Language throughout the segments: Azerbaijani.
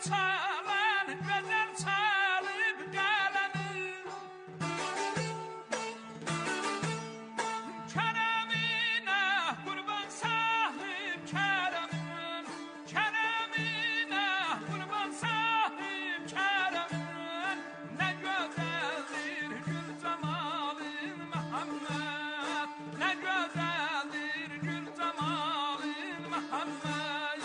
çalan gözəl çalıb qələmi Kərəminə qurban sahib kərəmin Kərəminə qurban sahib kərəmin Nə gözəldir gül camalın Məhəmməd Nə gözəldir gül camalın Məhəmməd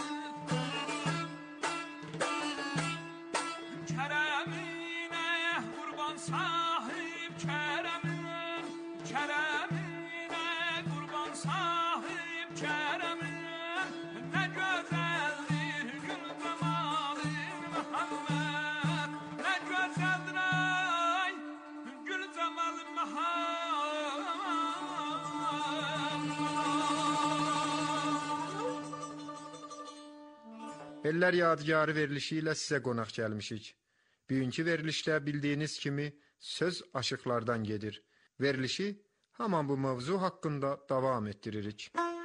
Kərəminə qurban sahib kərəmin Kərəminə qurban sahib kərəmin Nə gözəldir gül camalın Məhəmməd Nə gözəldir ay gül camalın Məhəmməd Ellər yadigarı verilişi ilə sizə qonaq gəlmişik. Bugünkü verilişdə bildiyiniz kimi söz aşıqlardan gedir. Verilişi haman bu mövzu haqqında davam etdiririk.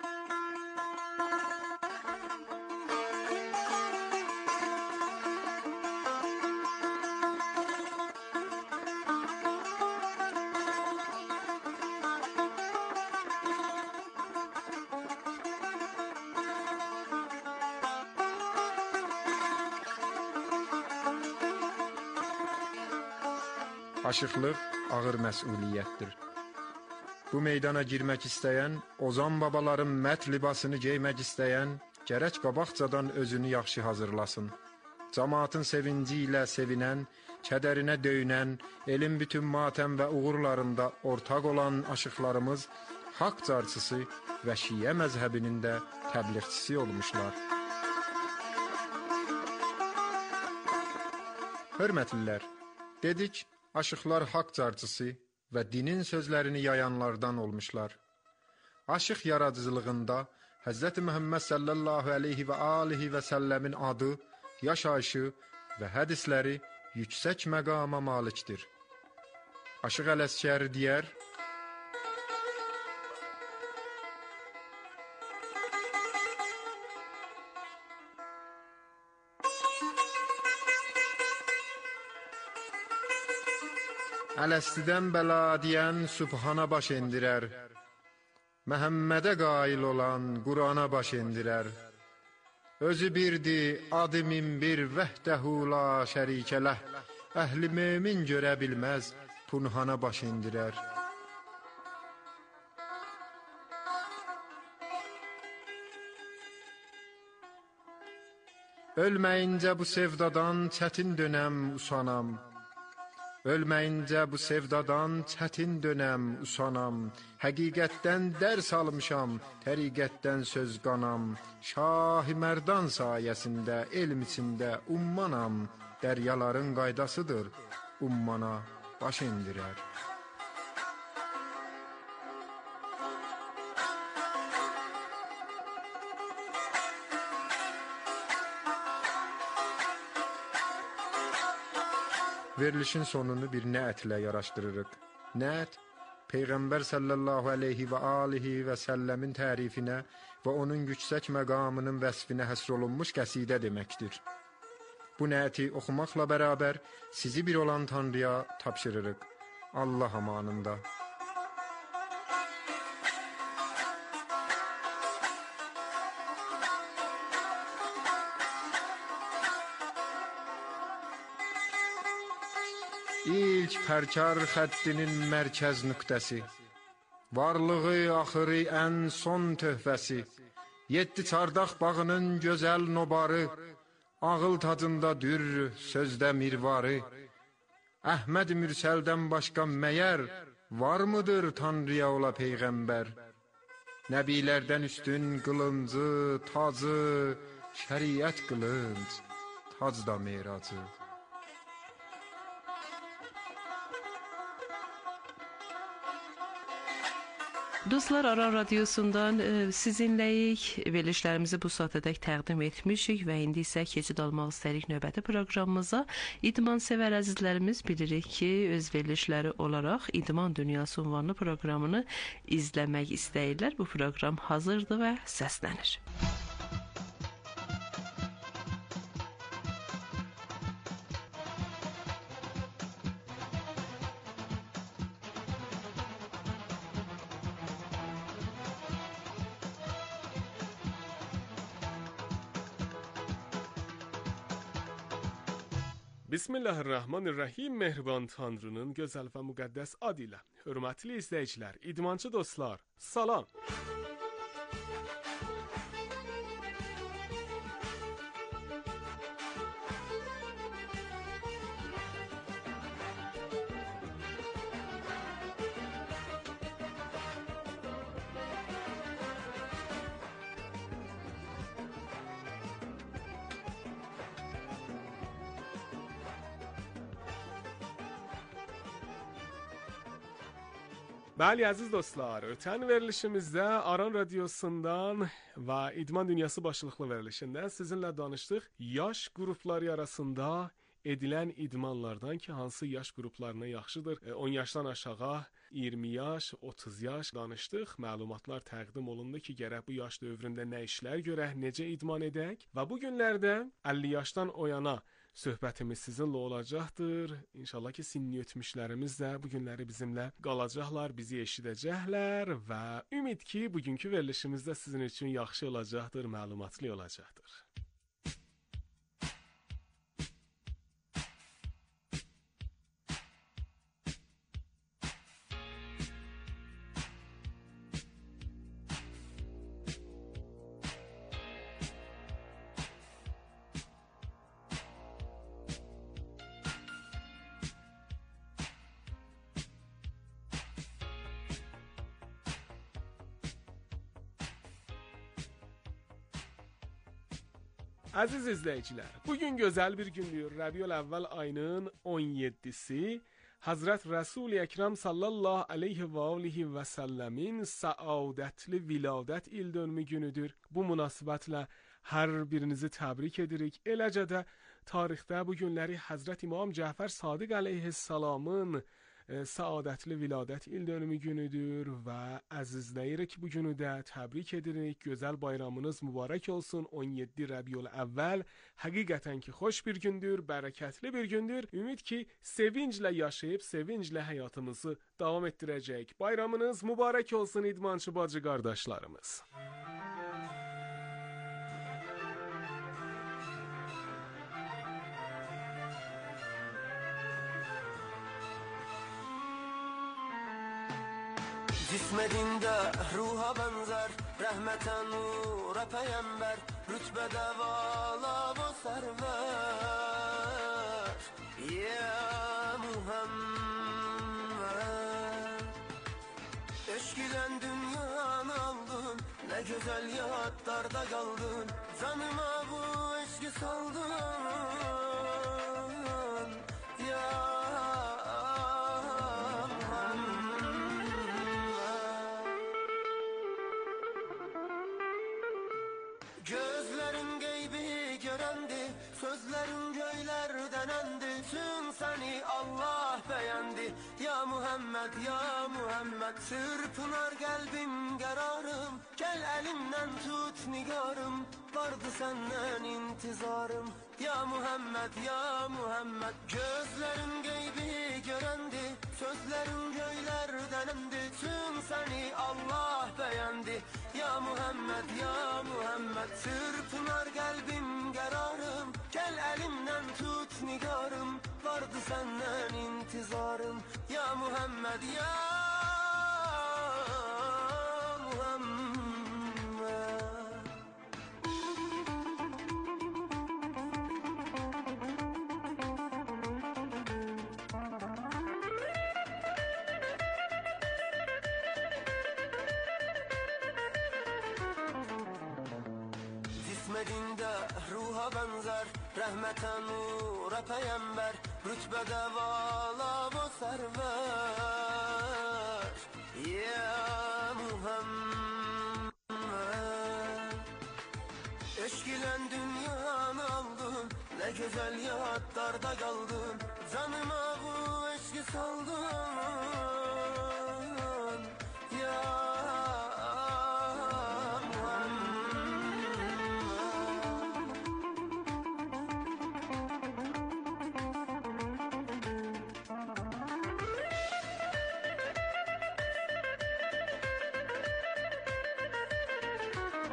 Aşıqlıq ağır məsuliyyətdir. Bu meydana girmək istəyən, ozan babaların mət libasını geymək istəyən, gərək qabaqcadan özünü yaxşı hazırlasın. Cəmaatın sevinci ilə sevinən, kədərinə döyünən, elin bütün matəm və uğurlarında ortaq olan aşıqlarımız haqq carçısı və Şiə məzhəbinin də təbliğçisi olmuşlar. Hörmətlilər, dedik, aşıqlar haqq carçısı və dinin sözlərini yayanlardan olmuşlar. Aşıq yaradıcılığında Hz. Muhammed sallallahu aleyhi və alihi və səlləmin adı, yaşayışı və hədisləri yüksək məqama malikdir. Aşıq Ələskər deyər, Ələstidən bəla deyən Sübhana baş endirər, Məhəmmədə qail olan Qurana baş endirər. Özü birdir, adı min bir, vəhdəhu la şərikələh, əhli mömin görə bilməz, punhana baş endirər. Ölməyincə bu sevdadan çətin dönəm usanam, Ölməyincə bu sevdadan çətin dönəm usanam, Həqiqətdən dərs almışam, təriqətdən söz qanam, Şah-ı Mərdan sayəsində, elm içində ummanam, Dəryaların qaydasıdır, ummana baş endirər. Verilişin sonunu bir nəətlə yaraşdırırıq. Nəət, Peyğəmbər sallallahu aleyhi və alihi və səlləmin tərifinə və onun yüksək məqamının vəsfinə həsr olunmuş qəsidə deməkdir. Bu nəəti oxumaqla bərabər sizi bir olan Tanrıya tapşırırıq. Allah amanında. İlk pərkar xəttinin mərkəz nöqtəsi, varlığı axırı ən son töhfəsi, 7 çardaq bağının gözəl nobarı, ağıl tacında dürr, sözdə mirvarı, Əhməd Mürsəldən başqa məyər, var mıdır Tanrıya ola Peyğəmbər? Nəbilərdən üstün qılıncı, tacı, şəriət qılınc, tac da meyracı. Dostlar, Aran Radiosundan sizinləyik. Verilişlərimizi bu saatədək təqdim etmişik və indi isə keçid almaq istəyirik növbəti proqramımıza. İdman sevər əzizlərimiz bilirik ki, öz verilişləri olaraq İdman Dünyası unvanlı proqramını izləmək istəyirlər. Bu proqram hazırdır və səslənir. Bismillahirrahmanirrahim. Mehriban Tanrının gözəl və müqəddəs adı ilə. Hörmətli izləyicilər, idmançı dostlar, salam. Bəli, əziz dostlar, ötən verilişimizdə Aran Radiosundan və İdman Dünyası başlıqlı verilişində sizinlə danışdıq. Yaş qrupları arasında edilən idmanlardan ki, hansı yaş qruplarına yaxşıdır. 10 yaşdan aşağı, 20 yaş, 30 yaş danışdıq. Məlumatlar təqdim olundu ki, gərək bu yaş dövründə nə işlər görək, necə idman edək. Və bu günlərdə 50 yaşdan o yana söhbətimiz sizinlə olacaqdır. İnşallah ki, sinni ötmüşlərimiz də bu günləri bizimlə qalacaqlar, bizi eşidəcəklər və ümid ki, bugünkü verilişimizdə sizin üçün yaxşı olacaqdır, məlumatlı olacaqdır. Əziz izləyicilər, bugün gözəl bir gündür. Rəbiül Əvvəl ayının 17-si Hazret Resul-i Ekrem sallallahu aleyhi və alihi və səlləmin səadətli viladət il dönümü günüdür. Bu münasibətlə hər birinizi təbrik edirik. Eləcə də tarixdə bu günləri Hazret İmam Cəfər Sadiq aleyhissalamın səadətli viladət il dönümü günüdür və əzizləyirik bu günü də təbrik edirik. Gözəl bayramınız mübarək olsun. 17 Rəbiül Əvvəl həqiqətən ki, xoş bir gündür, bərəkətli bir gündür. Ümid ki, sevinclə yaşayıb, sevinclə həyatımızı davam etdirəcək. Bayramınız mübarək olsun idmançı bacı qardaşlarımız. Cismedinde ruha benzer, rahmeten nura peyember, rütbede vala bu server. Ya Muhammed, eşk ile dünyanı aldın, ne güzel yatlarda kaldın, canıma bu eşki saldın. Ya sözlerin göylerden endi, tüm seni Allah beğendi. Ya Muhammed, ya Muhammed, çırpınar kalbim kararım. Gel elimden tut nigarım, vardı senden intizarım. Ya Muhammed, ya Muhammed, gözlerin geybi görendi, sözlerin göylerden endi, tüm seni Allah beğendi. Ya Muhammed, ya Muhammed, çırpınar kalbim kararım. Gel elimden tut nigarım, vardı senden intizarım. Ya Muhammed, ya Muhammed. Cismedinde ruha benzer, rahmeten nura peyember, rütbede vala bu server. Ya Muhammed, eşk ile dünyanı aldın, ne güzel yatlarda kaldın, canıma bu eşki saldın. Ya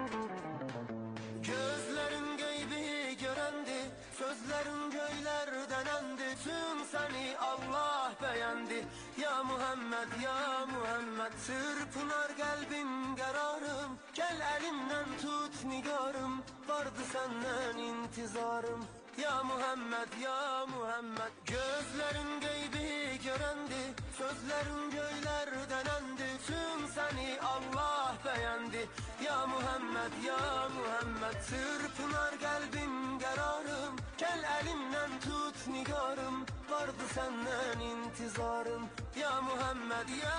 gözlerin geybi görendi, sözlerin göylerden denendi, tüm seni Allah beğendi. Ya Muhammed, ya Muhammed, çırpınar kalbim kararım. Gel elimden tut nigarım, vardı senden intizarım. Ya Muhammed, ya Muhammed, gözlerin geybi görendi, sözlerin göyler denendi, tüm seni Allah beğendi. Ya Muhammed, ya Muhammed, çırpınar kalbim kararım. Gel elimden tut nigarım, vardı senden intizarım. Ya Muhammed, ya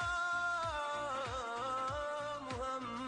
Muhammed.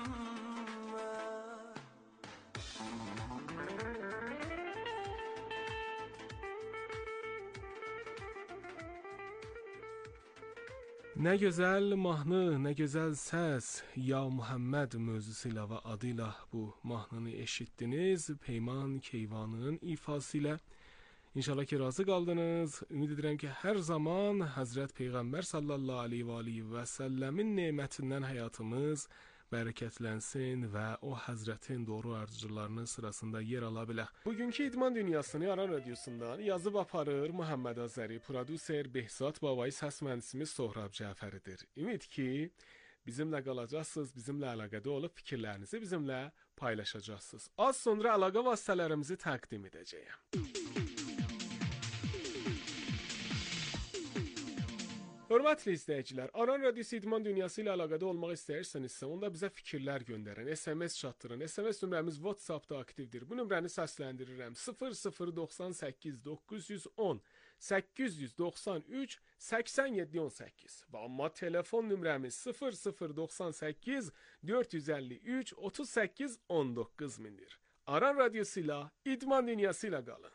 Nə gözəl mahnı, nə gözəl səs. Ya Muhammed mövzusuyla və adıyla bu mahnını eşitdiniz. Peyman Keyvanın ifası ilə. İnşallah ki razı qaldınız. Ümid edirəm ki hər zaman Həzrət Peyğəmbər sallallahu aleyhi və səlləmin nemətindən həyatımız bərəkətlənsin və o Həzrətin doğru arzularının sırasında yer ala bilək. Bugünkü İdman Dünyasını Aran Radiosundan yazıb aparır Muhammed Azəri, prodüser Behzad Babayı, səs mühəndisimiz Sohrab Cəfəridir. Ümid ki bizimlə qalacaqsınız, bizimlə əlaqədə olub fikirlərinizi bizimlə paylaşacaqsınız. Az sonra əlaqə vasitələrimizi təqdim edəcəyəm. Hörmətli izləyicilər, Aran Radiosu İdman Dünyası ilə əlaqədə olmaq istəyirsinizsə, onda bizə fikirlər göndərin, SMS çatdırın. SMS nömrəmiz WhatsApp-da aktivdir. Bu nömrəni səsləndirirəm. 0098 910 893 8718. Və amma telefon nömrəmiz 0098 453 38 19 mindir. Aran Radiosu ilə İdman Dünyası ilə qalın.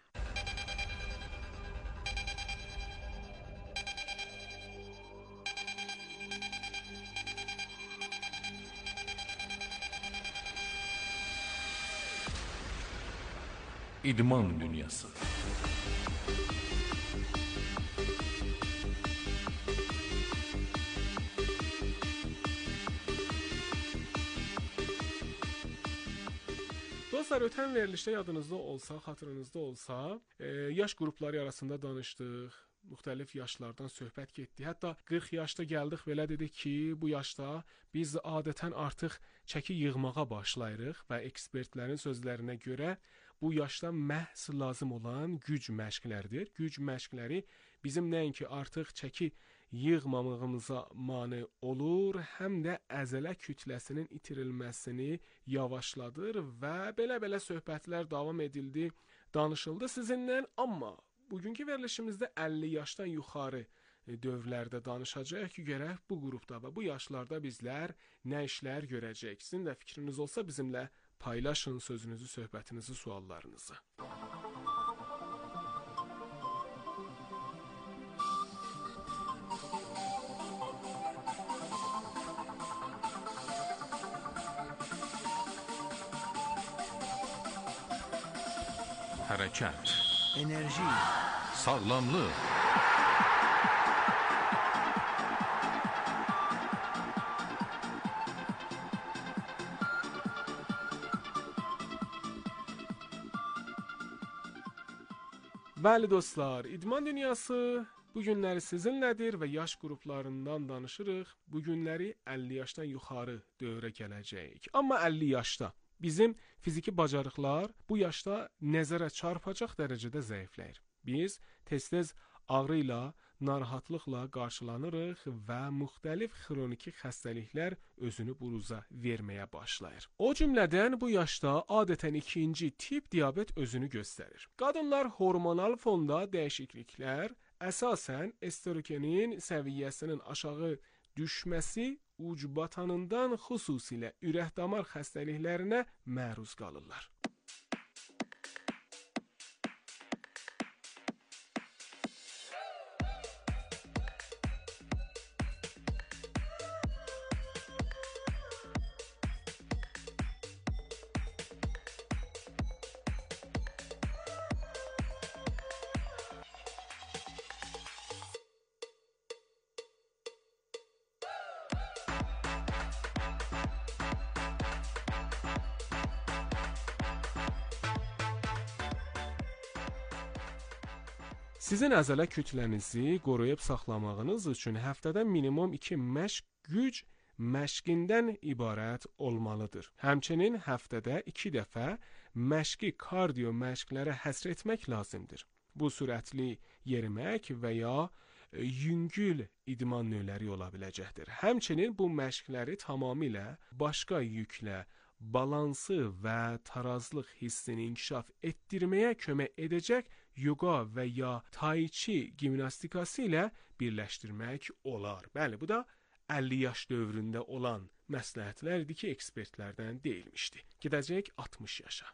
İdman Dünyası. Dostlar, ötən verilişdə yadınızda olsa, xatırınızda olsa, yaş qrupları arasında danışdıq. Müxtəlif yaşlardan söhbət getdi. Hətta 40 yaşda gəldik, belə dedik ki, bu yaşda biz adətən artıq çəki yığmağa başlayırıq və ekspertlərin sözlərinə görə bu yaşda məhz lazım olan güc məşqləridir. Güc məşqləri bizim nəinki artıq çəki yığmamağımıza mane olur, həm də əzələ kütləsinin itirilməsini yavaşladır və belə-belə söhbətlər davam edildi, danışıldı sizinlə, amma bugünkü verilişimizdə 50 yaşdan yuxarı dövrlərdə danışacağıq ki, gərək bu qrupda və bu yaşlarda bizlər nə işlər görəcəyik. Sizin də fikriniz olsa bizimlə paylaşın sözünüzü, söhbətinizi, suallarınızı. Hərəkət, Enerji, sağlamlıq, Bəli dostlar, İdman Dünyası bu günləri sizinlədir və yaş qruplarından danışırıq. Bu günləri 50 yaşdan yuxarı dövrə gələcəyik. Amma 50 yaşda bizim fiziki bacarıqlar bu yaşda nəzərə çarpacaq dərəcədə zəifləyir. Biz tez-tez ağrı ilə, narahatlıqla qarşılanırıq və müxtəlif xroniki xəstəliklər özünü buruza verməyə başlayır. O cümlədən bu yaşda adətən ikinci tip diabet özünü göstərir. Qadınlar hormonal fonda dəyişikliklər, əsasən estrogenin səviyyəsinin aşağı düşməsi ucbatanından xüsusilə ürək-damar xəstəliklərinə məruz qalırlar. Sizin əzələ kütlənizi qoruyub saxlamağınız üçün həftədə minimum 2 məşq güc məşqindən ibarət olmalıdır. Həmçinin həftədə 2 dəfə məşqi kardio məşqlərə həsr etmək lazımdır. Bu sürətli yerimək və ya yüngül idman növləri ola biləcəkdir. Həmçinin bu məşqləri tamamilə başqa yüklə balansı və tarazlıq hissini inkişaf etdirməyə kömək edəcək yoga və ya tai chi gimnastikası ilə birləşdirmək olar. Bəli, bu da 50 yaş dövründə olan məsləhətlərdir ki, ekspertlərdən deyilmişdi. Gedəcək 60 yaşa.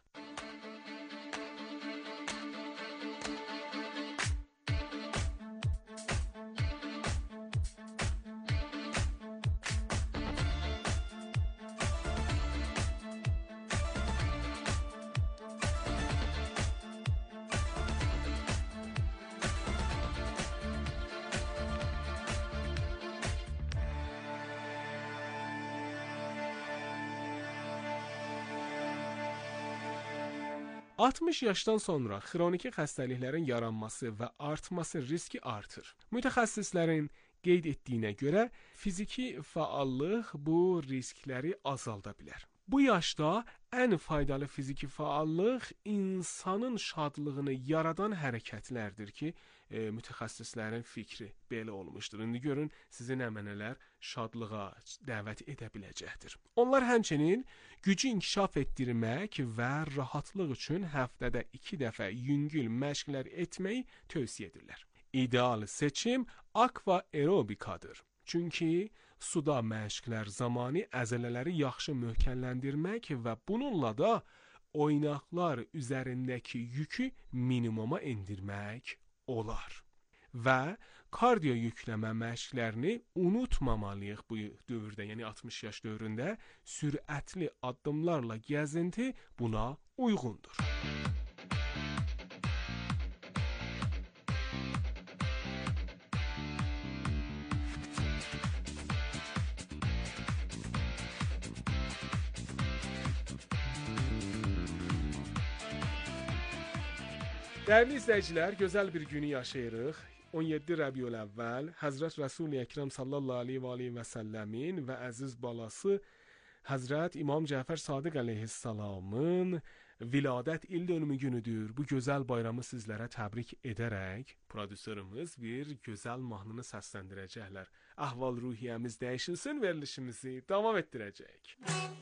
– 60 yaşdan sonra xroniki xəstəliklərin yaranması və artması riski artır. Mütəxəssislərin qeyd etdiyinə görə fiziki fəallıq bu riskləri azalda bilər. Bu yaşda ən faydalı fiziki fəallıq insanın şadlığını yaradan hərəkətlərdir ki, mütəxəssislərin fikri belə olmuşdur. İndi görün, sizi nəmənələr şadlığa dəvət edə biləcəkdir. Onlar həmçinin gücü inkişaf etdirmək və rahatlıq üçün həftədə 2 dəfə yüngül məşqlər etməyi tövsiyə edirlər. İdeal seçim akva aerobikadır. Çünki suda məşqlər zamanı əzələləri yaxşı möhkəmləndirmək və bununla da oynaqlar üzərindəki yükü minimuma endirmək olar. Və kardio yükləmə məşqlərini unutmamalıyıq bu dövrdə, yəni 60 yaş dövründə sürətli addımlarla gəzinti buna uyğundur. Dəyərli izləyicilər, gözəl bir günü yaşayırıq. 17 Rəbiül Əvvəl Həzrət Rəsul-i Əkrəm sallallahu aleyhi və səlləmin və əziz balası Həzrət İmam Cəfər Sadiq əleyhissalamın viladət il dönümü günüdür. Bu gözəl bayramı sizlərə təbrik edərək prodüserimiz bir gözəl mahnını səsləndirəcəklər. Əhval-ruhiyyəmiz dəyişilsin, verilişimizi davam etdirəcək.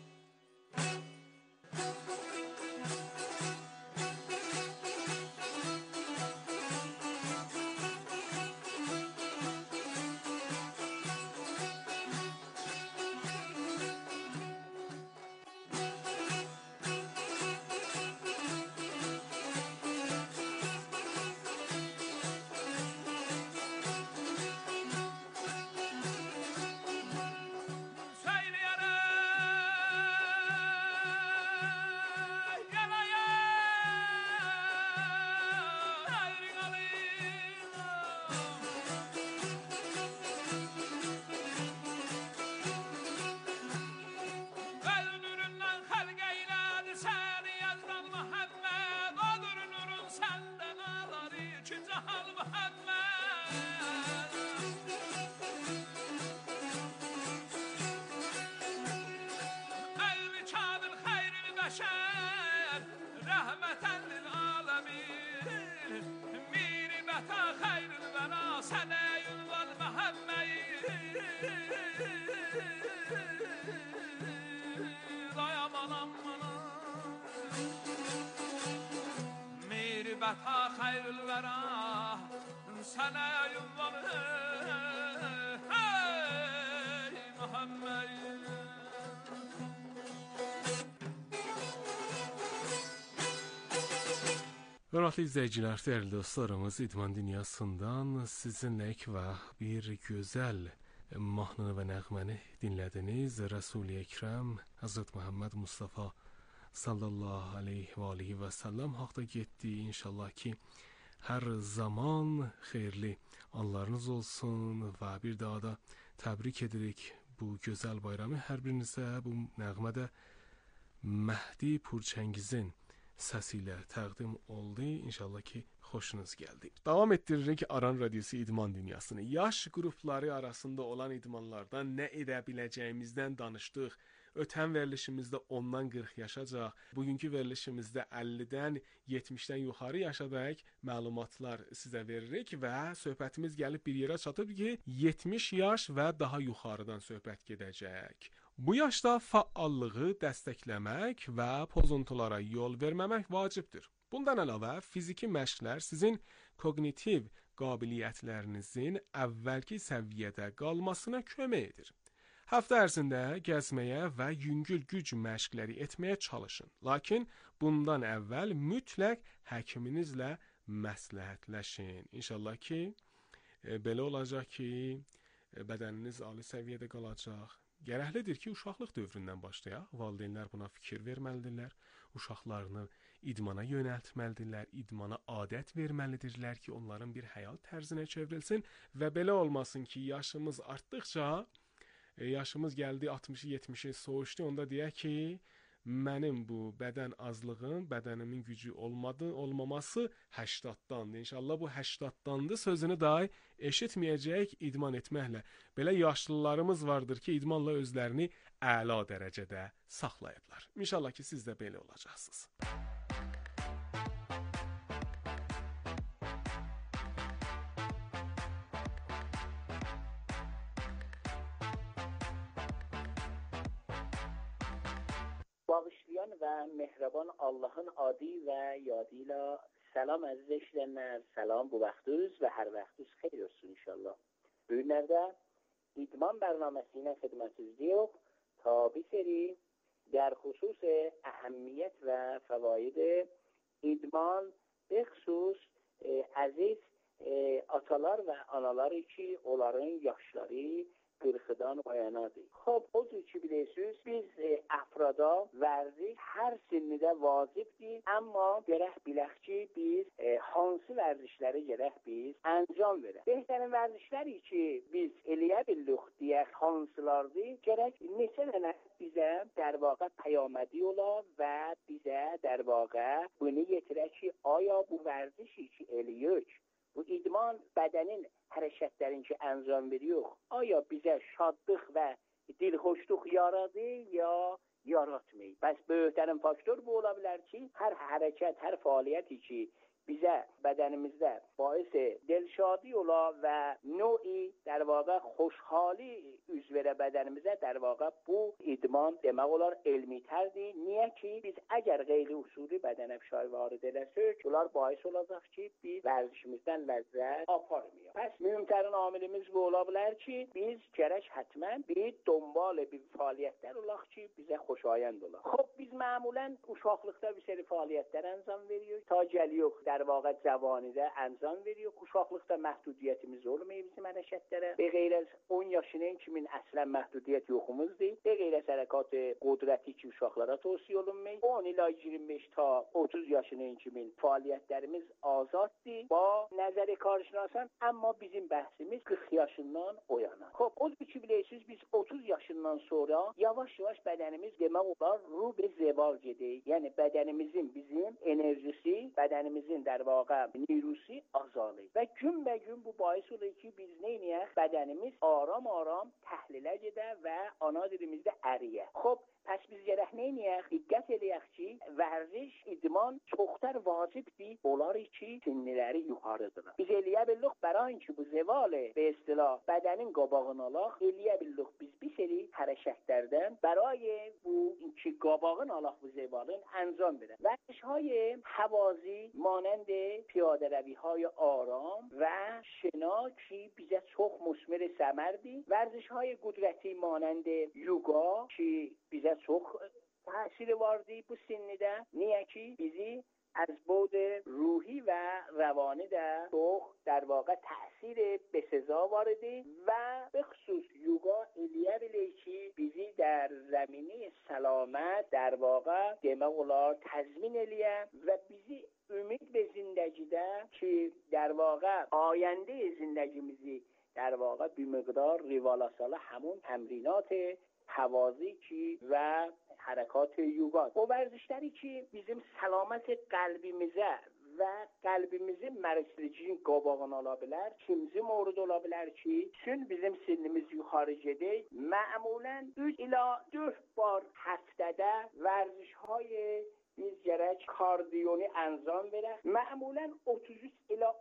Bata xeyrül vera sənə ünvanı hey Muhammed. Hörmətli izləyicilər, dəyərli dostlarımız, İdman Dünyasından sizinləyik və bir gözəl mahnını və nəğməni dinlədiniz. Rəsul-i Əkrəm Həzrət Muhammed Mustafa sallallahu aleyhi və səlləm haqda getdi. İnşallah ki, hər zaman xeyirli anlarınız olsun və bir daha da təbrik edirik bu gözəl bayramı. Hər birinizə bu nəğmədə Məhdi Purçəngizin səsi ilə təqdim oldu. İnşallah ki, xoşunuz gəldi. Davam etdiririk Aran Radiosu İdman Dünyasını. Yaş qrupları arasında olan idmanlardan nə edə biləcəyimizdən danışdıq. Ötən verilişimizdə 10-dan 40 yaşacaq. Bugünkü verilişimizdə 50-dən 70-dən yuxarı yaşadək məlumatlar sizə veririk və söhbətimiz gəlib bir yerə çatıb ki, 70 yaş və daha yuxarıdan söhbət gedəcək. Bu yaşda fəallığı dəstəkləmək və pozuntulara yol verməmək vacibdir. Bundan əlavə, fiziki məşqlər sizin kognitiv qabiliyyətlərinizin əvvəlki səviyyədə qalmasına kömək edir. Həftə ərzində gəzməyə və yüngül güc məşqləri etməyə çalışın. Lakin bundan əvvəl mütləq həkiminizlə məsləhətləşin. İnşallah ki, belə olacaq ki, bədəniniz ali səviyyədə qalacaq. Gərəklidir ki, uşaqlıq dövründən başlayaq. Valideynlər buna fikir verməlidirlər. Uşaqlarını idmana yönəltməlidirlər. İdmana adət verməlidirlər ki, onların bir həyat tərzinə çevrilsin və belə olmasın ki, yaşımız artdıqca yaşımız gəldi 60-70-i soğuşdu, onda deyək ki, mənim bu bədən azlığım, bədənimin gücü olmaması 80-dandır. İnşallah bu 80-dandır sözünü dahi eşitməyəcək idman etməklə. Belə yaşlılarımız vardır ki, idmanla özlərini əla dərəcədə saxlayıblar. İnşallah ki, siz də belə olacaqsınız. Bağışlayan və mehriban Allahın adı və yadıyla salam əziz eşidənlər, salam bu vaxtınız və hər vaxtınız xeyir olsun inşallah. Bu günlərdə idman برنامesi ilə xidmətinizdeyiz ta bir seri در خصوص اهمیت و فواید idman به خصوص aziz atalar və analar ki, onların yaşları 40'dan oyanadır. خب odur ki bilirsiniz biz afrada vərziş hər sinnidə vacibdir. Amma gərək bilək ki biz hansı vərzişləri gərək biz əncam verək. Behtərin vərzişləri ki biz eləyə bildik deyək hansılardır. Gərək neçə dənə bizə در واقع پیامدی ola və bizə در واقع bunu yetirək ki aya bu vərzişi ki eləyirik. Bu idman bədənin hərəkətlərini ki əncam veriyor. Aya bizə şadlıq və dilxoşluq yaradır ya yaratmır. Bəs böyüklərin faktor bu ola bilər ki, hər hərəkət, hər fəaliyyəti ki bizə bədənimizdə باعث دلشادی ola və növi در واقع xoşhali üz verə bədənimizə در واقع bu idman demək olar elmitərdir. Niyə ki biz əgər qeyri usuli bədənə fişar varid eləsək, bunlar باعث olacaq ki biz vərzişimizdən ləzzət aparmayaq. Pəs mühümtərin amilimiz bu ola bilər ki biz gərək hətmən bir دنبال bir fəaliyyətlər olaq ki bizə xoşayənd olaq. Xub biz معمولاً uşaqlıqda bir seri fəaliyyətlər əncam veririk. Ta gəliyox در واقع cavanidə əncam veririk. Uşaqlıqda məhdudiyyətimiz olmayıb bizim hərəkətlərə. Be qeyr az 10 yaşının kimin əslən məhdudiyyət yoxumuzdur. Be qeyr az hərəkat qudrəti ki uşaqlara tövsiyə olunmur. 10 ila 25 ta 30 yaşının kimin fəaliyyətlərimiz azaddır. Ba nəzəri karşılasan amma bizim bəhsimiz 40 yaşından o yana. Xop o ki bilirsiniz biz 30 yaşından sonra yavaş-yavaş bədənimiz demək olar ruh be zeval gedir. Yəni bədənimizin bizim enerjisi, bədənimizin در واقع نیروسی azalır və gün bu باعث olur ki biz neyniyək? Bədənimiz aram-aram təhlilə gedə və ana dilimizdə əriyə. Xop, pəs biz gərək neyniyək? Diqqət eləyək ki, vərziş, idman çoxtər vacibdir. Onlar ki, sinniləri yuxarıdırlar. Biz eləyə bildik, bərain ki bu zevalı be istilah bədənin qabağını alaq, eləyə bildik biz bir seri hərəkətlərdən برای bu ki qabağın alaq bu zevalın əncam verək. Vərziş‌های حوازی مانند پیاده روی های آرام و شنا که بیزه چخ مسمر سمردی ورزش های قدرتی مانند یوگا که بیزه چخ تأثیر واردی bu sinnidə niyə ki bizi از بود روحی و روانی در واقع تأثیر بسزا وارده و به خصوص یوگا الیه بلیکی بیزی در زمینه سلامت در واقع demək olar تضمین الیه و بیزی ümid به زندگیده که در واقع آینده زندگیمیزی در واقع bir miqdar rivalasala همون تمرینات havazi ki və hərəkat yoga. O vərzişləri ki, bizim səlamət qəlbimizə və qəlbimizin mərkəzliyinin qabağını ala bilər. İkinci mövrid ola bilər ki, çün bizim sinimiz yuxarı gedək. Məmulən 3 ila 4 bar həftədə vərzişهای biz gərək kardiyonu anzam verək. Məmulən 33 ila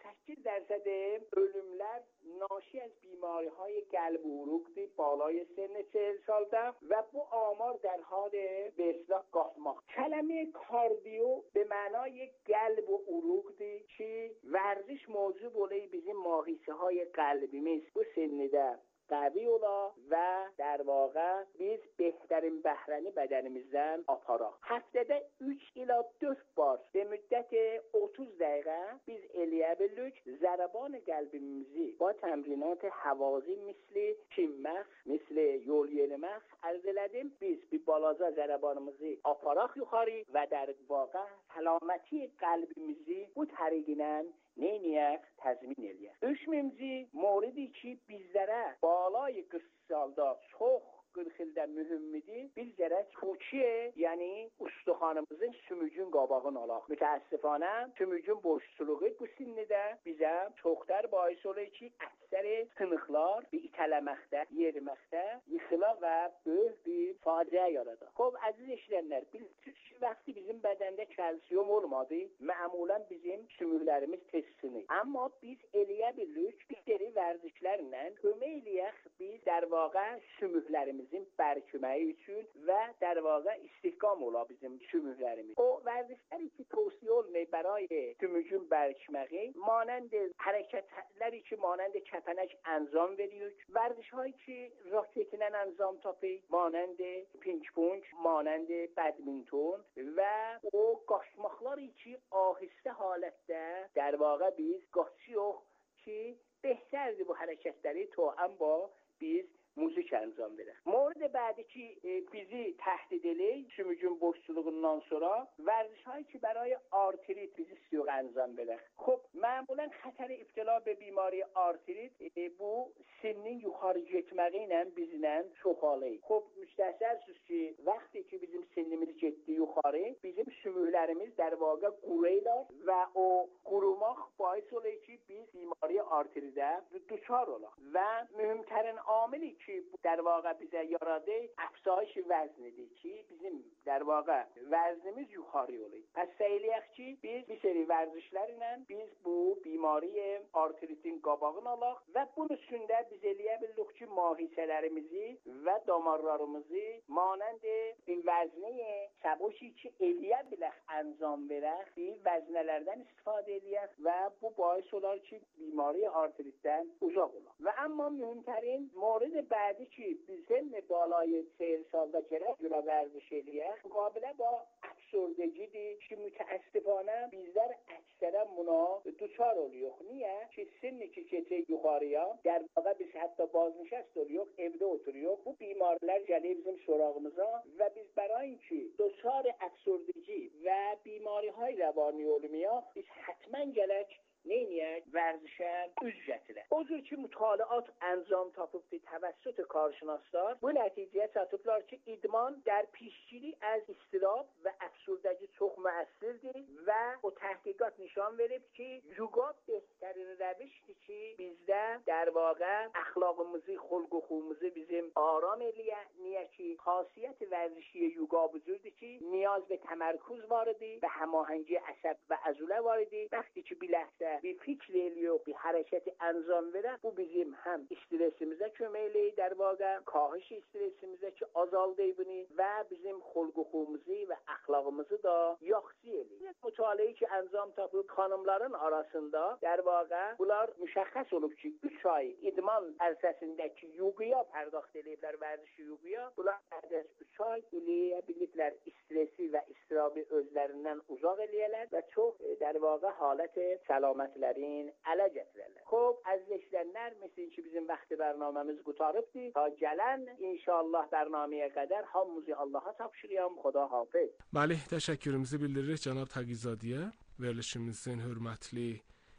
38% ölümlər ناشی از بیماری های قلب و عروق بالای سن 40 سالده و bu آمار در حال به اصطلاح قاطماق. کلمه کاردیو به معنای قلب و عروق که ورزش موضوع بوله bizim ماهیچه های قلبimiz bu sennede قوی ola və در واقع biz بهترین bəhrəni bədənimizdən aparaq. Həftədə 3 ila 4 bar به müddət 30 dəqiqə biz eləyə bilirik ضربان قلبimizi با تمرینات حوازی مثل kimməx, مثل yol yeriməx arz elədim. Biz bir balaca ضربانımızı aparaq yuxarı və در واقع سلامتی قلبimizi bu təriqlə neyniyək təzmin eləyək. Üçüncü موردی ki bizlərə بالای 40 سالda çox 40 ildə mühümmidir. Biz gərək توچیه یعنی استخوانımızın sümücün qabağını alaq. Mütəəssifانə sümücün boşluğu bu sinnidə bizə çoxlar باعث olur ki əksər sınıqlar bir itələməkdə, yeriməkdə yıxıla və böyük bir faciə yaradır. Xoş əziz eşidənlər, bilirsiniz ki vaxtı bizim bədəndə kalsiyum olmadı, məmulən bizim sümüklərimiz tesisini. Amma biz eləyə bilirik bir seri vərzişlərlə kömək eləyək biz در واقع sümüklərimizin bərkiməyi üçün və در واقع istihkam ola bizim sümüklərimiz. O vərzişləri ki tövsiyə olunur برای sümücün bərkiməyi, مانند hərəkətləri ki مانند kəpənək انجام veririk. Vərzişləri ki raketindən انجام tapır, مانند پینگ پونگ, مانند badminton və o qaçmaqları ki ahistə halətdə در واقع biz qaçırıq ki بهترdir bu hərəkətləri توأم با biz müzik انجام verək. Mövrid بعدی ki bizi təhdid edir sümücün boşluğundan sonra ورزش‌هایی ki برای آرتریت bizi istiyor انجام verək. خب معمولا خطر ابتلا به بیماری آرتریت bu sinnin yuxarı getməyi ilə bizlə çoxalır. خب müstəsəlsiz ki vaxtı ki bizim sinnimiz getdi yuxarı, bizim sümüklərimiz در واقع quruylar və o qurumaq باعث olur ki biz بیماری آرتریتə düçar olaq. Və mühümtərin amili ki در واقع bizə yaradı افزایش وزنdir ki bizim در واقع وزنimiz yuxarı olur. Pəs eləyək ki biz bir seri vərzişlərlə biz bu بیماری artritin qabağını alaq və bunun üstündə biz eləyə bilirik ki mahiçələrimizi və damarlarımızı مانند vəznə səboşi ki eləyə bilək انجام verək, bir vəznələrdən istifadə eləyək və bu باعث olar ki بیماری artritdən uzaq olaq. Və amma mühümtərin mورد بعدی ki biz سن بالای 40 سالda gərək görə vərziş eləyək, müqabilə با افسردگیdir ki mütəəssifانə bizlər əksərən buna düçar oluyor. Niyə? Ki sinni ki keçək yuxarıya, در واقع biz hətta baznişəst oluyor, evdə oturuyor. Bu بیمارilər gəlir bizim sorağımıza və biz برای اینکه دچار افسردگی və بیماری‌های روانی olmayaq, biz həttəmən gələk neyniyək? Vərzişə üz gətirək. O cür ki mütaliat انجام tapıbdır توسط کارشناسlar. Bu nəticəyə çatıblar ki idman در پیشگیری از اضطراب və افسردگی çox müəssirdir və o təhqiqat nişan verib ki yoga بهترین روشdir ki bizdə در واقع əxlaqımızı, xulq-xuluğumuzu bizim aram eləyə. Niyə ki xasiyyət vərzişi yoga bucurdur ki نیاز به تمرکز vardır və həmahəngi əsəb və əzulə vardır. Vəqti ki bir ləhzə bir fikr eləyor, bir hərəkəti انجام verək, bu bizim həm stresimizə kömək eləyir در واقع, kahış stresimizə ki azaldır bunu və bizim xulq-xuluğumuzu və əxlaqımızı da yaxşı eləyir. Mütaliə ki انجام tapıb xanımların arasında در واقع bunlar müşəxəs olub ki 3 ay idman ərsəsindəki yogaya pərdaxt eləyiblər, vərzişi yogaya. Bunlar ərdə 3 ay eləyə biliblər stresi və istirabı özlərindən uzaq eləyərlər və çox در واقع halət səlamətlərin ələ gətirərlər. Xoş, əziz eşidənlər, məsələn ki bizim vaxtı برنامemiz qutarıbdır. Ta gələn inşallah برنامeye qədər hamımızı Allaha tapşırıram. Xuda hafiz. Bəli, təşəkkürümüzü bildiririk cənab Təqizadəyə, verilişimizin hörmətli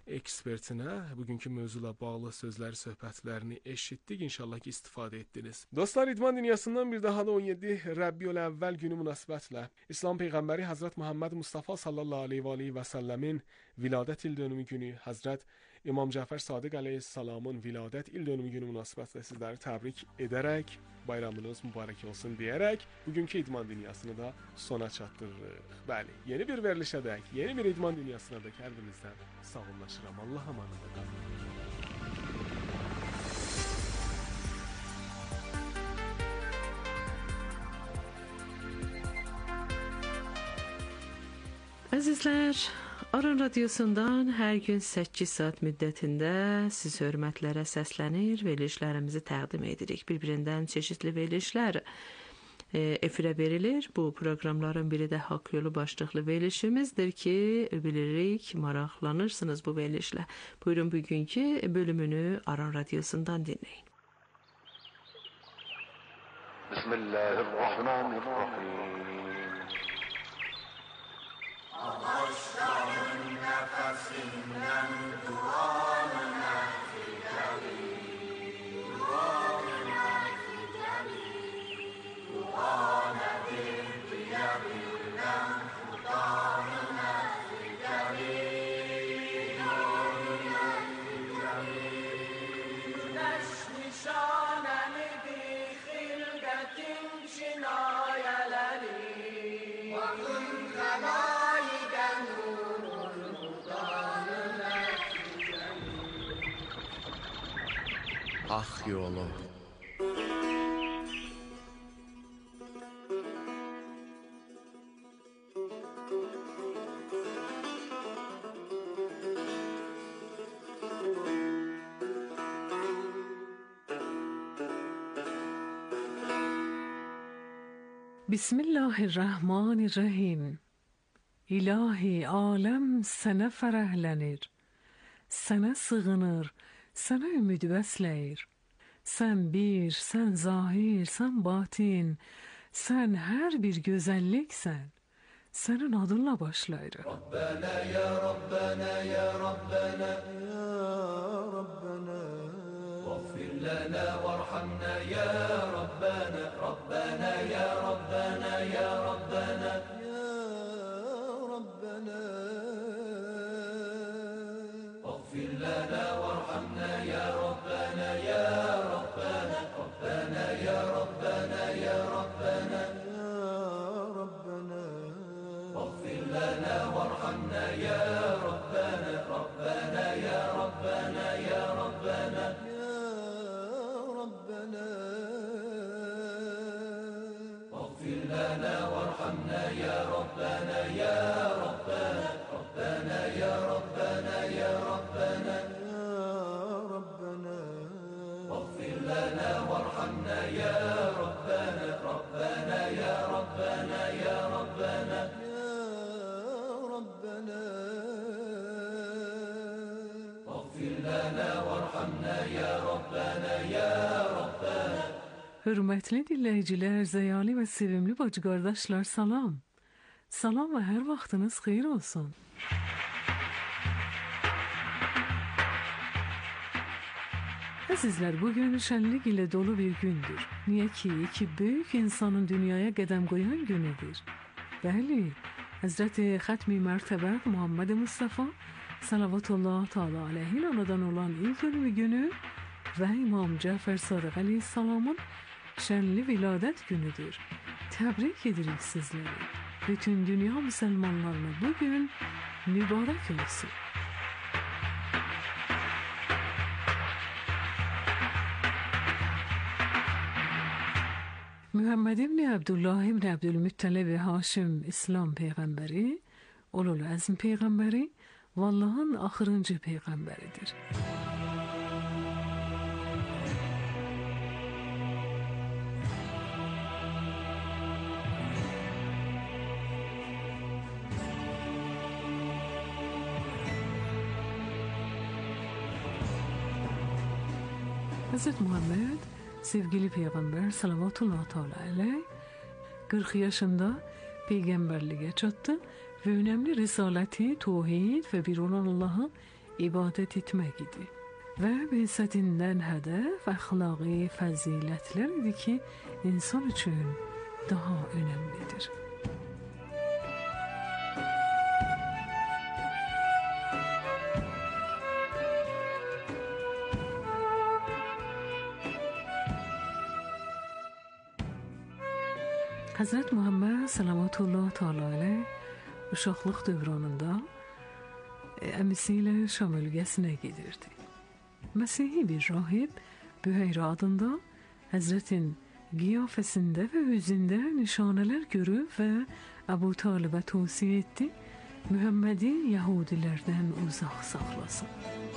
ekspertinə bugünkü mövzuyla bağlı sözləri, söhbətlərini eşitdik. İnşallah ki, istifadə etdiniz. Dostlar, İdman Dünyasından bir daha da 17 Rəbiül-Əvvəl günü münasibətlə İslam Peyğəmbəri Həzrət Muhammed Mustafa sallallahu aleyhi və səlləmin viladət il dönümü günü, Həzrət İmam Cəfər Sadiq əleyhissalamın viladət il dönümü günü münasibətlə sizləri təbrik edərək, bayramınız mübarək olsun deyərək, bugünkü İdman Dünyasını da sona çatdırırıq. Bəli, yeni bir verilişədək, yeni bir İdman Dünyasına da hər birinizdən sağollaşıram. Allah amanında qalın. Əzizlər, Aran Radiosundan hər gün 8 saat müddətində siz hörmətlərə səslənir, verilişlərimizi təqdim edirik. Bir-birindən çeşitli verilişlər efirə verilir. Bu proqramların biri də Haqq Yolu başlıqlı verilişimizdir ki, bilirik, maraqlanırsınız bu verilişlə. Buyurun, bugünkü bölümünü Aran Radiosundan dinləyin. Bismillahirrahmanirrahim. Başların nefesinden duanına fidelim, duanına fidelim, duana bir diyebilmem, duanına fidelim, duanına fidelim. Güneş nişaneni bir hildetin cinayeleri, bakın kadar Haqq yolu. Bismillahirrahmanirrahim. İlahi aləm sənə fərəhlənir, sənə sığınır, sənə ümid bəsləyir. Sən bir, sən zahir, sən batin, sən hər bir gözəlliksən. Sənin adınla başlayırıq. Rabbana ya Rabbana ya Rabbana ya Rabbana Vaghfir lana warhamna ya Rabbana Rabbana ya Rabbana ya Rabbana ya Rabbana Vaghfir lana warhamna ya Rabbana ya Rabbana Rabbana ya Rabbana ya Rabbana ya Rabbana Vaghfir lana warhamna ya Rabbana Rabbana ya Rabbana ya Rabbana ya Rabbana Vaghfir lana warhamna ya Rabbana ya Rabbana Rabbana ya Rabbana ya Rabbana ya Rabbana Vaghfir lana warhamna ya Rabbana Rabbana ya Rabbana ya Rabbana Hörmətli dinləyicilər, zəyali və sevimli bacı qardaşlar, salam. Salam və hər vaxtınız xeyir olsun. Əzizlər, bugün şənlik ilə dolu bir gündür. Niyə ki, iki böyük insanın dünyaya qədəm qoyan günüdür. Bəli, Həzrəti Xətmi Mərtəbət Muhammed Mustafa Salavatullah Teala aleyhi anadan olan ilk ölümü günü və İmam Cəfər Sadiq əleyhissalamın şənli viladət günüdür. Təbrik edirik sizləri. Bütün dünya müsəlmanlarına bugün mübarək olsun. Muhammed ibn Abdullah ibn Abdülmüttəlib Haşim İslam Peyğəmbəri, Ulul Əzm Peyğəmbəri və Allahın axırıncı Peyğəmbəridir. Hazreti Muhammed, sevgili Peygamber sallallahu aleyhi 40 yaşında peygamberliğe çattı ve önemli risaleti, tevhid ve bir olan Allah'ı ibadət etmək idi. Və bəsədindən hədəf əxlaqi fəzilətlər idi ki, insan üçün daha önəmlidir. Həzrət Muhammed Salavatullah Teala aleyh uşaqlıq dövrünündə əmisi ilə Şam bölgəsinə gedirdi. Məsihî bir rahib Büheyra adında Həzrətin qiyafəsində və üzündə nişanələr görüb və Əbu Talibə tövsiyə etdi, Muhammedi Yahudilərdən uzaq saxlasın.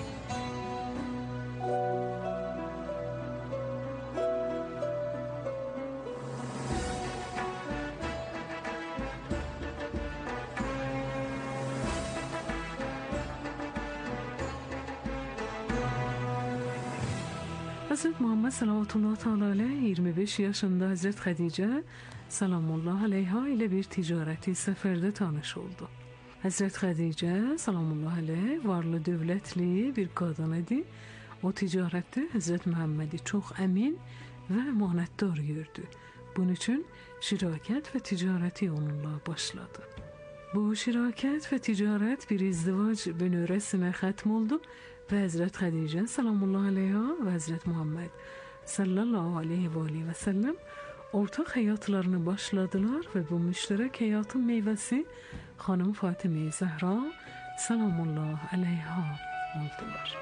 Həzrət Muhammed Salavatullah Teala aleyh 25 yaşında Həzrət Xədicə Salamullah aleyha ilə bir ticarəti səfərdə tanış oldu. Həzrət Xədicə Salamullah aleyh varlı dövlətli bir qadın idi. O ticarətdə Həzrət Muhammedi çox əmin və əmanətdar gördü. Bunun üçün şirakət və ticarəti onunla başladı. Bu şirakət və ticarət bir izdivac bünörəsinə xətm oldu və Həzrət Xədicə Salamullah aleyha və Həzrət Muhammed sallallahu aleyhi və səlləm ortaq həyatlarını başladılar və bu müştərək həyatın meyvəsi xanım Fatimə Zəhra Salamullah aleyha oldular.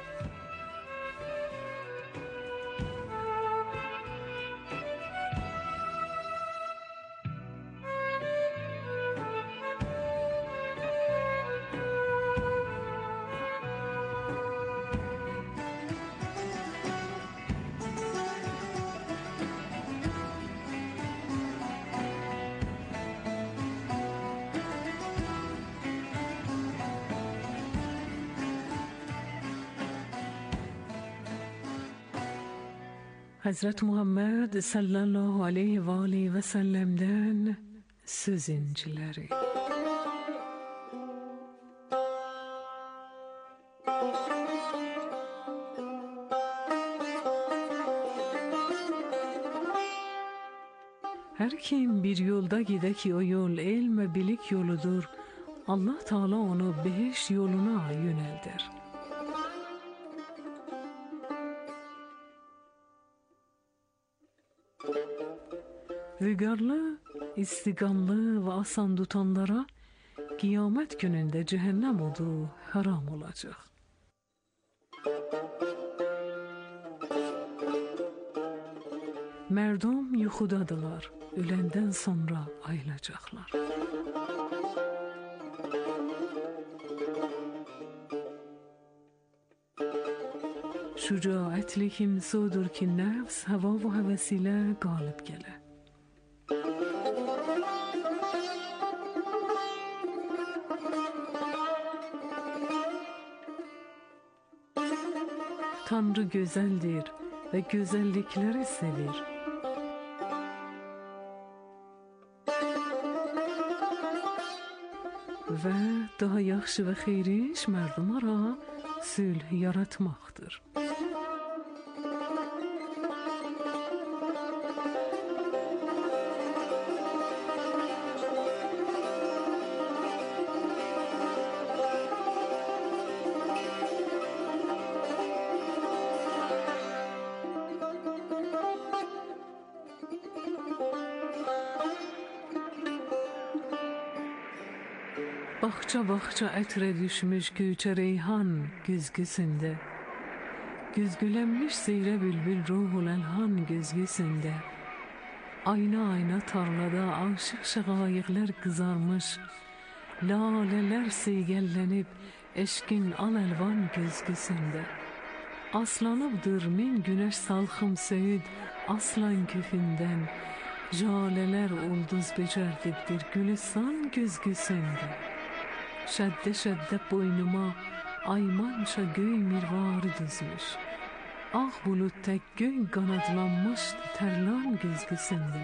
Həzrət Muhammed sallallahu aleyhi və səlləmdən söz inciləri. Hər kim bir yolda gedə ki, o yol elm və bilik yoludur, Allah Teala onu behişt yoluna yönəldir. Vüqarlı, istiqamlı və asan tutanlara qiyamət günündə cəhənnəm odu haram olacaq. Mərdum yuxudadılar, öləndən sonra ayılacaqlar. Şücaətli kimsə odur ki, nəfs, hava və həvəs ilə qalib gələ. Tanrı gözəldir və gözəllikləri sevir. Və daha yaxşı və xeyri iş mərdumlara sülh yaratmaqdır. Bağça ətrə düşmüş gülçə reyhan güzgüsündə, güzgülənmiş seyrə bülbül ruhul əlhan güzgüsündə, ayna tarlada aşıq şəqaiqlər qızarmış, lalələr seygəllənib eşqin al-əlvan güzgüsündə, aslanıbdır min günəş salxım söyüd aslan küfündən, jalələr ulduz becərdibdir gülistan güzgüsündə. Şəddə boynuma aymanca göy mirvarı düzmüş. Ağ bulut tək göy qanadlanmışdı tərlan güzgüsündə.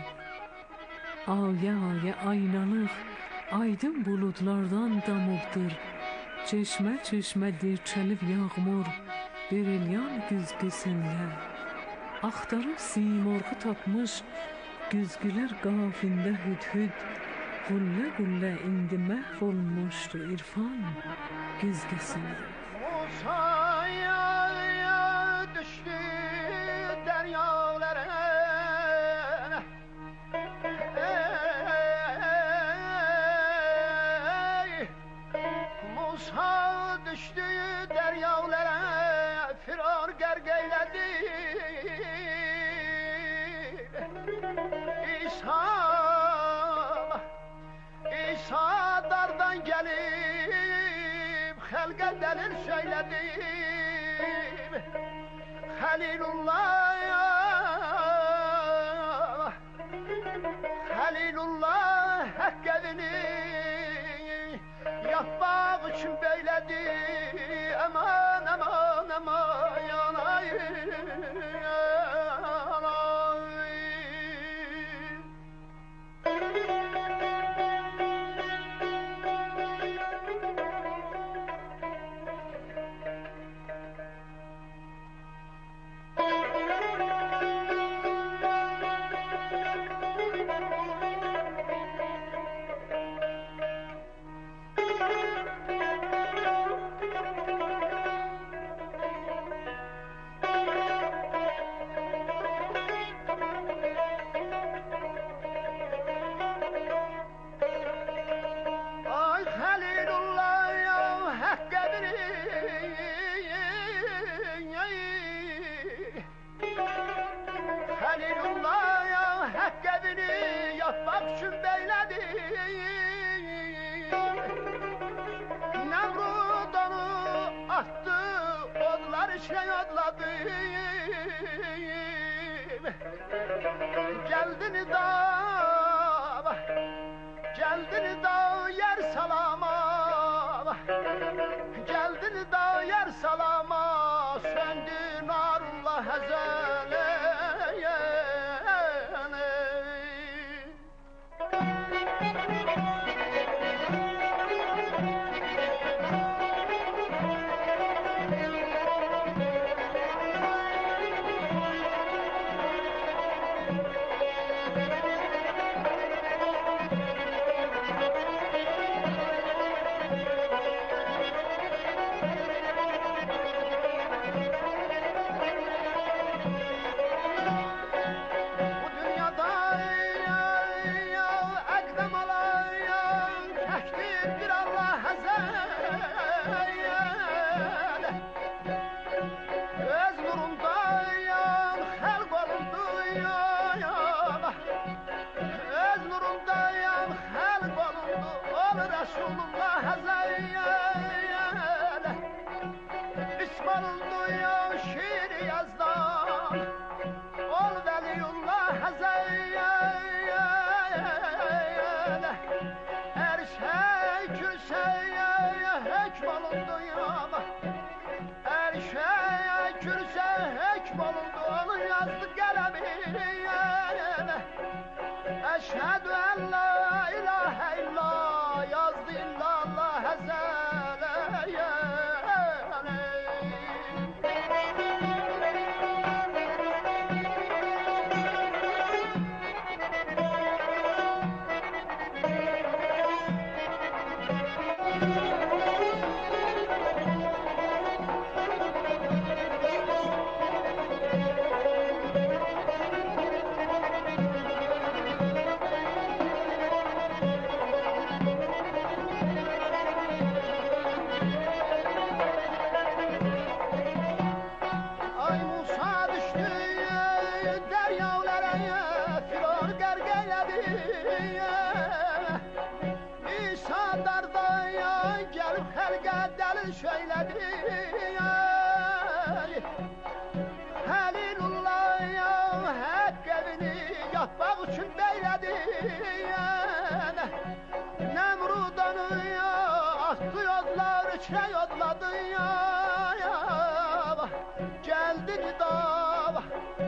Aya aynalıq aydın buludlardan damıbdır. Çeşmə dirçəlib yağmur Berelyan güzgüsündə Axtarıb simorğu tapmış Güzgülər qafində hüd-hüd Qullə indi məhv olmuşdu irfan güzgüsündə Musa'ya düştü deryalara Musa düştü deryalara firar gergeyledi İsa dardan gelip halka delil söyledim Halilullah hak evini yapmak için beyledi aman yanay Geldin da yer salama Geldin da yer salama Söndü narullah ezele Eşhedü en la ilahe illa yazdı illallah ezele Halilullah ya hak evini yapmak için beyledi Nemrudan'ı ya attı yollar içine yodladı ya Geldin da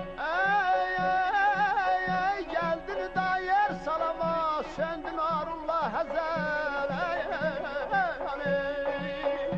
geldin da yer salama söndü narullah ezel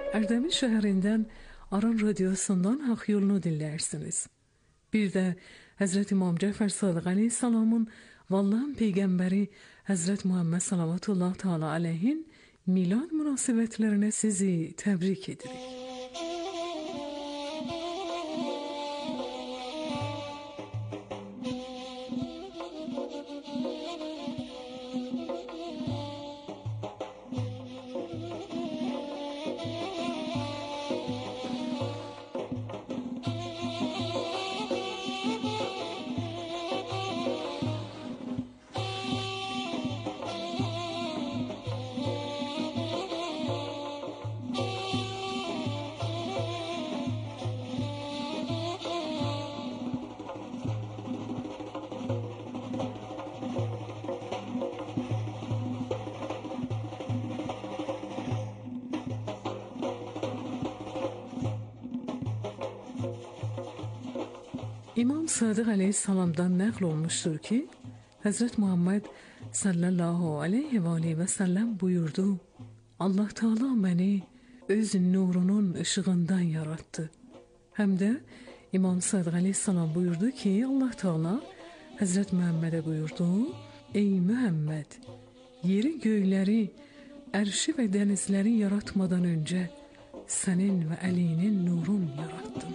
Ərdəbil şəhərindən Aran radiosundan Haqq Yolunu dinləyirsiniz. Bir də Həzrət İmam Cəfər Sadiq əleyhissalamın və Allahın Peyğəmbəri Həzrət Muhammed sallallahu teala aleyhin milad münasibətlərinə sizi təbrik edirik. İmam Sadiq əleyhissalamdan nəql olmuşdur ki, Həzrət Muhammed sallallahu aleyhi və aleyhi və səlləm buyurdu: Allah Teala məni öz nurunun ışığından yarattı. Həm də İmam Sadiq əleyhissalam buyurdu ki, Allah Teala Həzrət Muhammedə buyurdu: Ey Muhammed, yeri göyləri, ərşi və dənizləri yaratmadan öncə sənin və Əlinin nurun yarattım.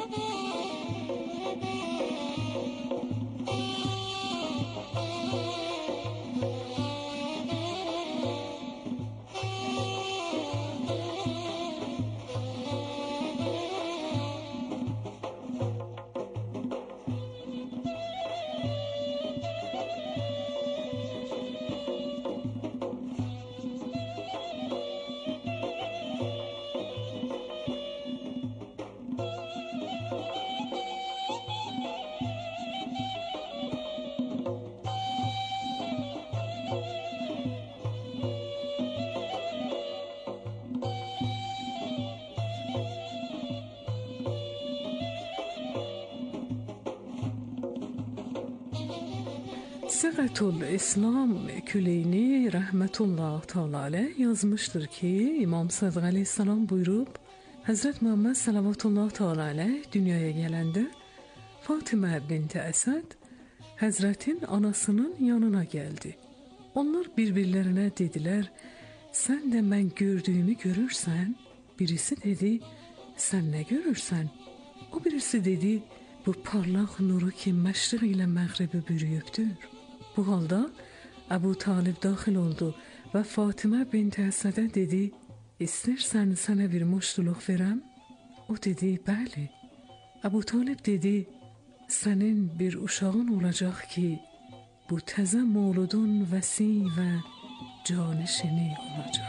Sığatul İslam Küleyni rahmetullah teala aleyh yazmıştır ki, İmam Sadiq aleyhissalam buyurub, Həzrət Muhammed salavatullah teala aleyh dünyaya gələndə Fatimə binti Əsəd Həzrətin anasının yanına gəldi. Onlar bir-birlərinə dedilər: Sən də mən gördüyümü görürsən? Birisi dedi: Sən nə görürsən? O birisi dedi: Bu parlaq nuru ki məşriq ilə məğribi bürüyübdür. Bu halda Əbu Talib daxil oldu və Fatimə binti Əsədə dedi: İstərsən sənə bir muştuluq verəm? O dedi: Bəli. Əbu Talib dedi: Sənin bir uşağın olacaq ki, bu təzə mövludun vəsi və canişini olacaq.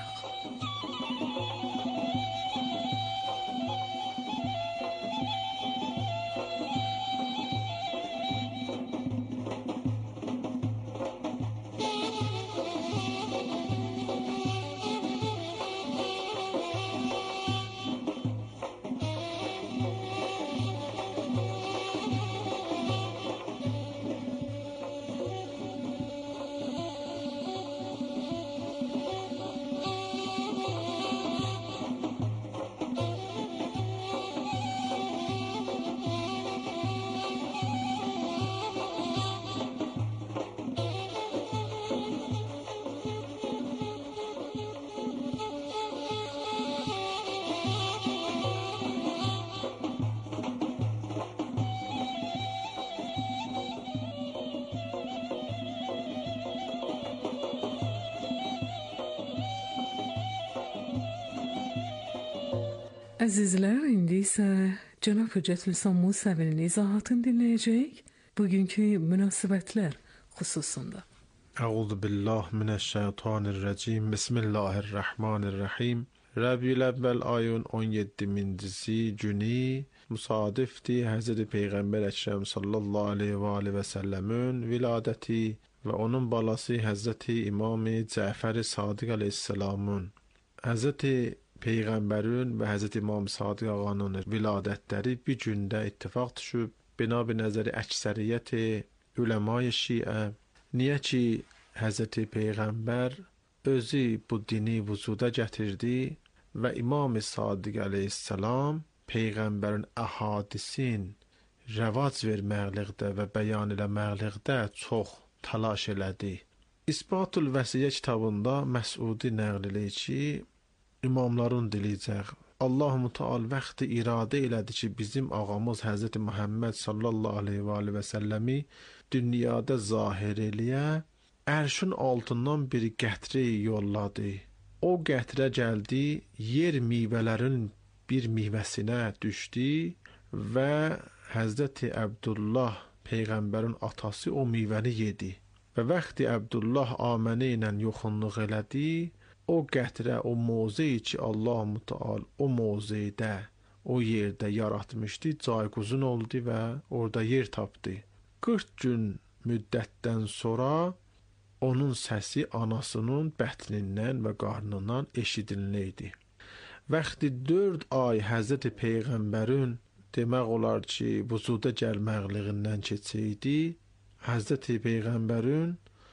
Əzizlər, indi isə Cənab Hüccət Lisan Musəvinin izahatını dinləyəcəyik bugünkü münasibətlər xüsusunda. Əuzu billah minəşşeytanirracim. Bismillahirrahmanirrahim. Rəbiül əvvəl ayın 17-ci günü müsadifdir Həzrəti Peyğəmbər Əkrəm sallallahu aleyhi və aleyhi və səlləmin viladəti və onun balası Həzrəti İmam Cəfər Sadiq əleyhissalamın. Həzrəti Peyğəmbərin və Həzrət İmam Sadiq ağanın viladətləri bir gündə ittifaq düşüb, bina-bənəzəri əksəriyyəti uləma-i şiə, niyə ki Həzrət Peyğəmbər özü bu dini vücuda gətirdi, və İmam Sadiq əleyhissalam peyğəmbərin əhadisin rəvac verməklikdə və bəyan eləməklikdə çox təlaş elədi. İsbatul Vəsiyə kitabında Məsudi nəql eləyir ki, imamların diliyəcək Allah-u Teala vaxtı iradə elədi ki, bizim ağamız Həzrəti Muhammed sallallahu aleyhi və səlləmi dünyada zahir eləyə, ərşin altından bir qətrə yolladı. O qətrə gəldi, yer meyvələrin bir meyvəsinə düşdü və Həzrəti Əbdullah peyğəmbərin atası o meyvəni yedi. Və vaxtı Əbdullah amənə ilə yoxunluq elədi, o qətrə, o mozeyi ki Allah-u Teala o mozeydə, o yerdə yaratmışdı, cayguzun oldu və orada yer tapdı. 40 gün müddətdən sonra onun səsi anasının bətnindən və qarnından eşidilirdi. Vaxtı 4 ay Həzrəti Peyğəmbərin demək olar ki, vücuda gəlməkliyindən keçəydi, Həzrəti Peyğəmbərin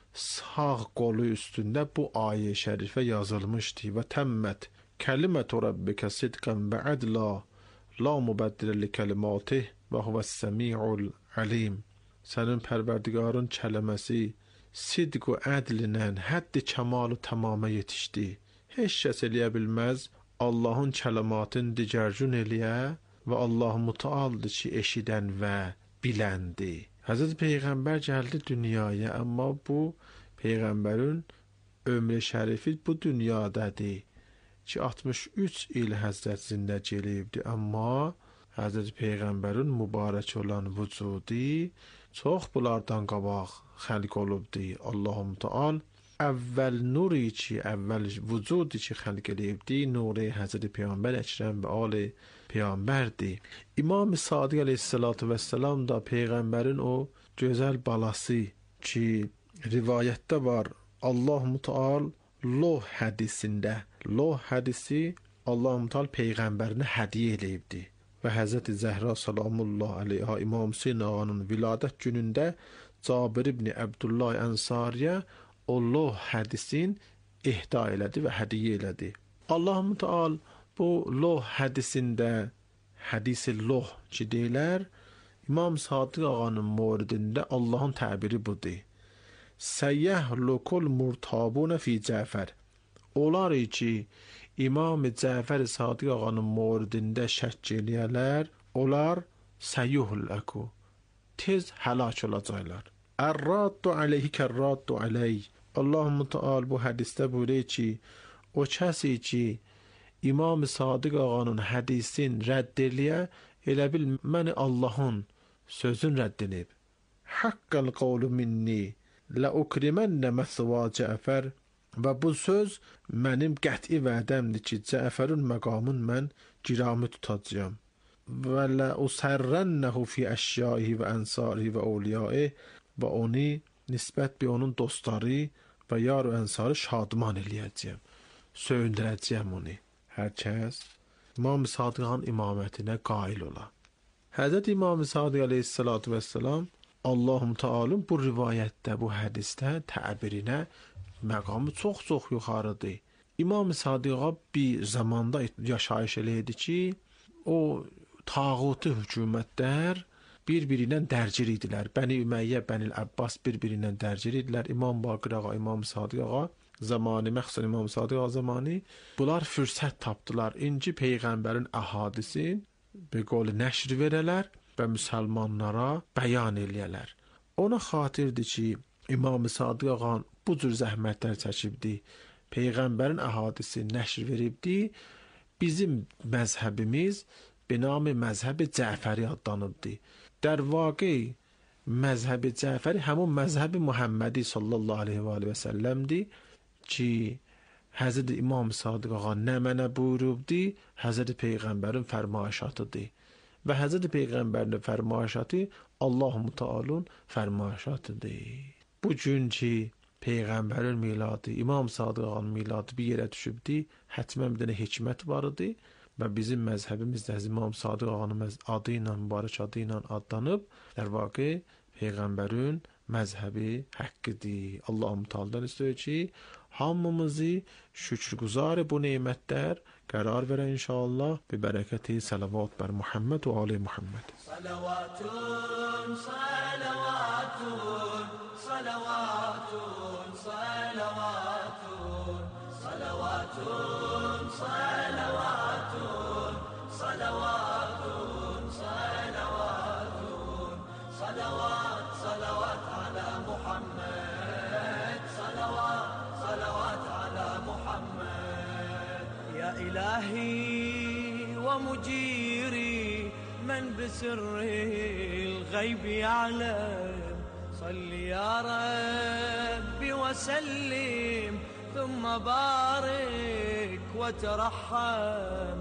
sağ qolu üstündə bu ayə şərifə yazılmışdı və təmmət kəlimətu rabbikə sidqən və ədla la mübəddilə li kəlimatih və huvəs-səmi'ul alim. Sənin pərverdigarın kələməsi sidq və ədlinlə həddi kəmalı tamama yetişdi. Heç kəs eləyə bilməz Allahın kəlimatını digərcün eləyə və Allah-u Teala'dır ki, eşidən və biləndir. Həzrət Peyğəmbər gəldi dünyaya, amma bu Peyğəmbərin ömrü şərifi bu dünyadadır ki, 63 il Həzrət zində gəlibdi, amma Həzrət Peyğəmbərin mübarək olan vücudu çox bunlardan qabaq xəlq olubdu. Allah-u Teala əvvəl nuri ki, əvvəl vücudu ki, xəlq edibdi, nuri Həzrət Peyğəmbər Əkrəm və ali Peyğəmbərdir. İmam Sadiq əleyhissalatu vəssalam da Peyğəmbərin o gözəl balası ki, rivayətdə var, Allah-u Teala Loh hədisində, Loh hədisi Allah-u Teala Peyğəmbərinə hədiyyə eləyibdi. Və Həzrət Zəhra salamullah aleyha İmam Hüseyin ağanın viladət günündə Cabir ibn Əbdullah Ənsariyə o Loh hədisin ihda elədi və hədiyyə elədi. Allah-u Teala bu Loh hədisində, hədis-i Loh ki deyilər, İmam Sadiq ağanın moridində Allahın təbiri budur. Səyyəhlukul murtabunə fi Cəfər. Onlar ki, İmam Cəfər Sadiq ağanın moridində şəkk eləyərlər, onlar səyyuhləku, tez həlak olacaqlar. Ər-raddu aleyhi kər-raddu aleyh. Allah-u Teala bu hədisdə buyuruyor ki, o kəsi ki, İmam Sadiq ağanın hədisin rədd eləyə, elə bil məni Allahın sözün rədd edib. Haqqal qavlu minni, lə ukrimənnə məsva Cəfər. Və bu söz mənim qəti vədəmdir ki, Cəfərin məqamın mən giramı tutacağım. Və lə usərrənnəhu fi əşyaihi və ənsarihi və awliyaihi və onu nisbət bir onun dostları və yar və ənsarı şadman eləyəcəyəm. Söyündürəcəyəm onu. Hər kəs İmam Sadiqın imamətinə qail ola. Həzrət İmam Sadiq əleyhissalatu vəssalam Allah-u Teala'nın bu rivayətdə, bu hədisdə təbirinə məqamı çox-çox yuxarıdır. İmam Sadiqa bir zamanda yaşayış eləyirdi ki, o tağuti hökumətlər bir-birinə dərcir idilər. Bəni Ümeyyə, Bəni Əbbas bir-birinə dərcir idilər. İmam Baqir ağa, İmam Sadiq ağa zamanı, məxsusən İmam Sadiq ağa zamanı bunlar fürsət tapdılar. İnci Peyğəmbərin əhadisin bir qolu nəşr verələr və müsəlmanlara bəyan eləyələr. Ona xatirdir ki, İmam Sadiq ağa bu cür zəhmətlər çəkibdi. Peyğəmbərin əhadisi nəşr veribdi. Bizim məzhəbimiz binamı məzhəbi Cəfəri adlanıbdı. در واقع مذهب جعفری همون مذهب محمدی صلی الله علیه و آله و سلم دی که حضرت امام صادق آقا نمنه buyurubdi, Hazreti Peyğəmbərin fərmayişatıdır. Və Hazreti Peyğəmbərin fərmayişatı Allah-u Teala'nın fərmayişatıdır. Bu gün ki Peyğəmbərin miladı, İmam Sadiq ağanın miladı bir yerə düşübdi, hətmən bir dənə hikmət var idi və bizim məzhəbimizdə İmam Sadiq ağanın adı ilə, mübarək adı ilə adlanıb, der vaqe Peyğəmbərin məzhəbi haqqıdır. Allahım Teala'dan istəyir ki, hamımızı şükrguzar bu nemətlər qərar verə inşallah bi bərəkəti salavat bər Muhammed və ali Muhammed. Salavatun, salavatun, salavatun, salavatun, salavatun, salavatun, salavatun, salavatun, salavat, salavat ala Muhammed, salavat, salavat ala Muhammed. Ya ilahi wa mujiri من بسر الغيب يعلم صل يا ربي وسلم ثم بارك وترحم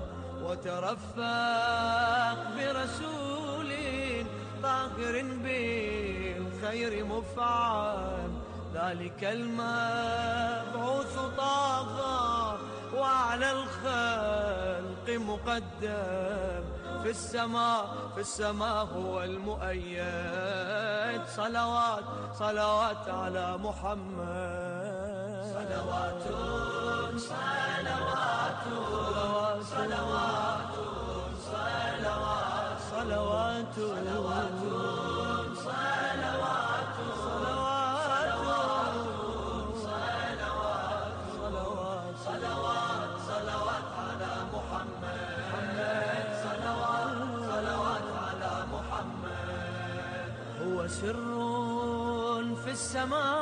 وترفق برسول طاهر بالخير مفعم ذلك المبعوث طه وعلى الخلق مقدم في السماء هو المؤيد صلوات صلوات على محمد صلوات صلوات صلوات صلوات صلوات صلوات صلوات صلوات صلوات على محمد صلوات على محمد هو سر في السماء